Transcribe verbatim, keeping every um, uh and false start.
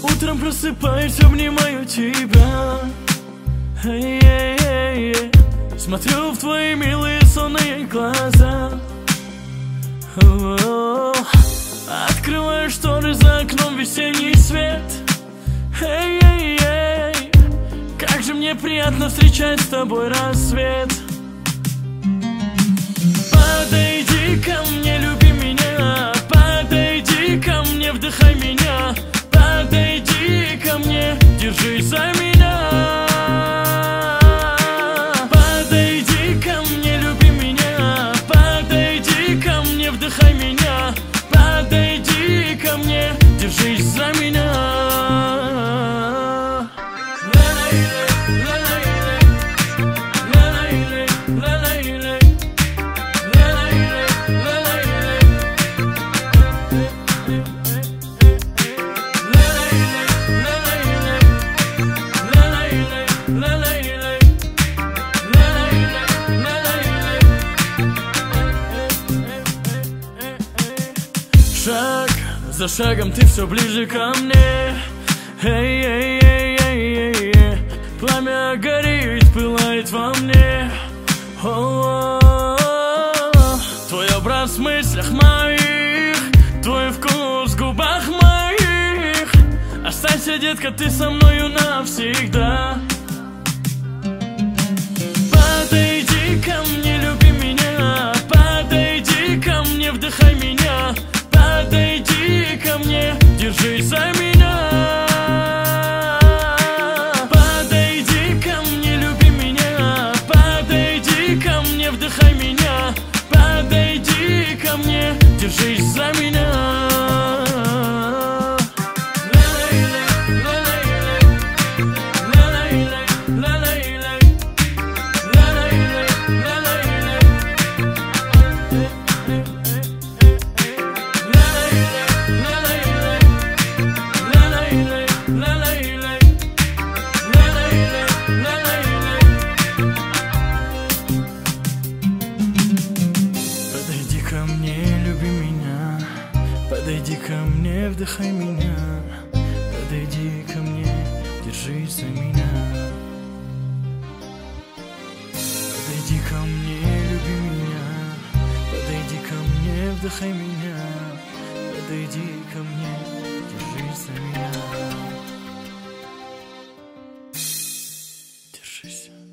Утром просыпаюсь, обнимаю тебя. Эй, эй, эй, эй. Смотрю в твои милые сонные глаза. О-о-о. Открываю шторы, за окном весенний свет. Эй, эй, эй. Как же мне приятно встречать с тобой рассвет. Подойди ко мне, люби меня. Подойди ко мне, вдыхай меня. Подойди ко мне, держись за меня. Подойди ко мне, люби меня. Подойди ко мне, вдыхай меня. Подойди ко мне, держись за меня. Шаг за шагом ты все ближе ко мне. Эй, эй, эй, эй, эй, эй. Пламя горит, пылает во мне. О-о-о-о. Твой образ в мыслях моих, твой вкус в губах моих. Останься, детка, ты со мною навсегда. Подойди ко мне, люби меня. Подойди ко мне, вдыхай меня. Подойди ко мне, держись за меня. Подойди ко мне, люби меня. Подойди ко мне, вдыхай меня. Подойди ко мне, держись за меня. Подойди ко мне, вдыхай меня. Подойди ко мне, держись за меня. Подойди ко мне, люби меня. Подойди ко мне, вдыхай меня. Подойди ко мне, держись за меня. Держись.